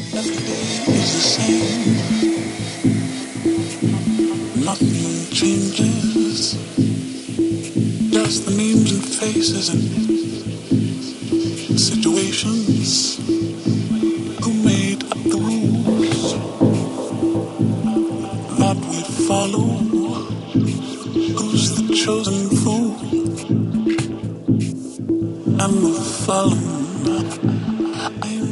Every day is the same. Nothing changes. Just the names and faces and situations. Who made up the rules that we follow? Who's the chosen fool? And the fallen. I'm